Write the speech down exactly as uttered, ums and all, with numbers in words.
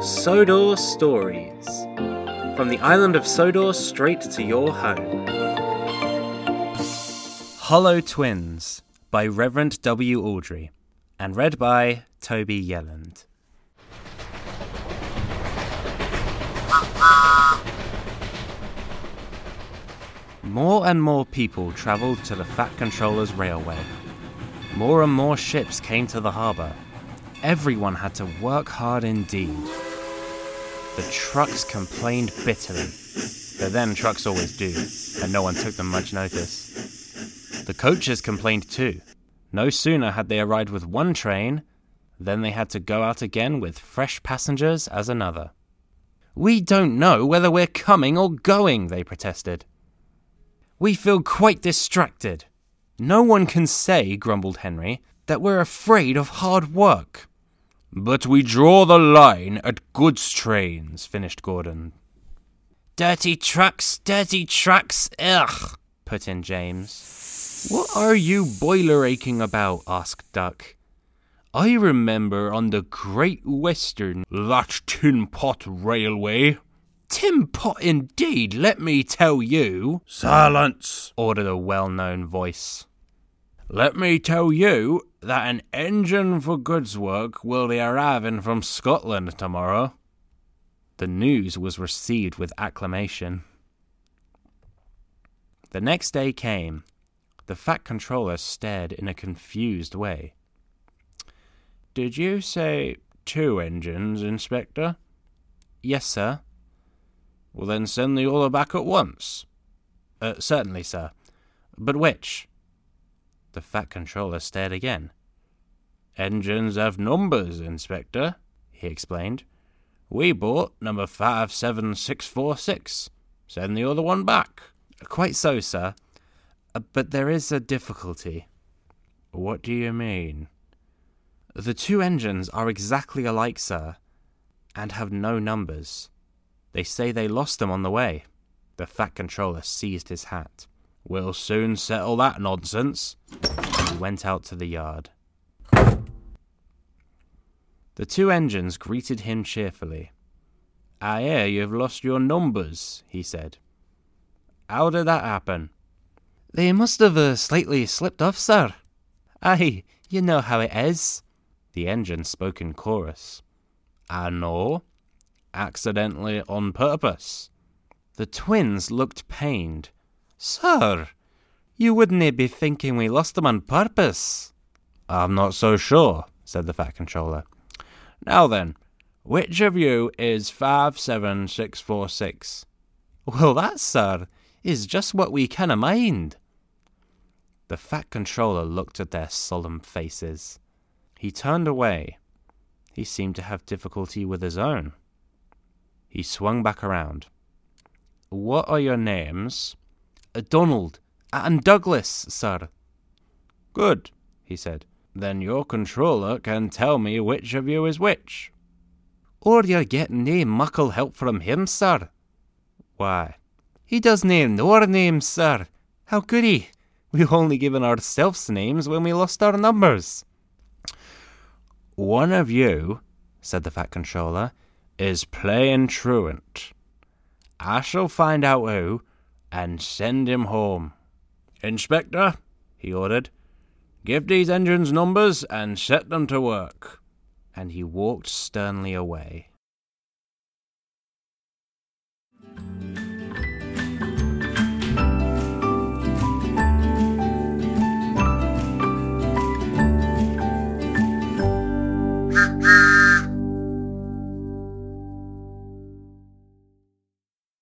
Sodor Stories. From the island of Sodor straight to your home. Hollow Twins by Reverend W. Awdry and read by Toby Yelland. More and more people travelled to the Fat Controller's railway. More and more ships came to the harbour. Everyone had to work hard indeed. The trucks complained bitterly, but then trucks always do, and no one took them much notice. The coaches complained too. No sooner had they arrived with one train, then they had to go out again with fresh passengers as another. "We don't know whether we're coming or going," they protested. "We feel quite distracted. No one can say," grumbled Henry, "that we're afraid of hard work." "But we draw the line at goods trains," finished Gordon. "Dirty trucks, dirty trucks, ugh," put in James. "What are you boiler aching about?" asked Duck. "I remember on the Great Western, that tin pot railway." "Tin pot indeed, let me tell you." "Silence," ordered a well-known voice. "Let me tell you that an engine for goods work will be arriving from Scotland tomorrow." The news was received with acclamation. The next day came. The Fat Controller stared in a confused way. "Did you say two engines, Inspector?" "Yes, sir." "Well, then send the order back at once." Uh, certainly, sir. But which?" The Fat Controller stared again. "Engines have numbers, Inspector," he explained. "We bought number five seven six four six. Send the other one back." "Quite so, sir. Uh, but there is a difficulty." "What do you mean?" "The two engines are exactly alike, sir, and have no numbers. They say they lost them on the way." The Fat Controller seized his hat. "We'll soon settle that nonsense." He went out to the yard. The two engines greeted him cheerfully. "I hear you've lost your numbers," he said. "How did that happen?" "They must have uh, slightly slipped off, sir." "Aye, you know how it is." The engines spoke in chorus. "I know. Accidentally on purpose." The twins looked pained. "Sir, you wouldn't be thinking we lost them on purpose." "I'm not so sure," said the Fat Controller. "Now then, which of you is five seven six four six? "Well, that, sir, is just what we canna mind." The Fat Controller looked at their solemn faces. He turned away. He seemed to have difficulty with his own. He swung back around. "What are your names?" "Donald and Douglas, sir." "Good," he said. "Then your controller can tell me which of you is which." "Or you're getting nae muckle help from him, sir." "Why?" "He doesn't know our names, sir. How could he? We've only given ourselves names when we lost our numbers." "One of you," said the Fat Controller, "is playing truant. I shall find out who, and send him home. Inspector," he ordered, "give these engines numbers and set them to work." And he walked sternly away.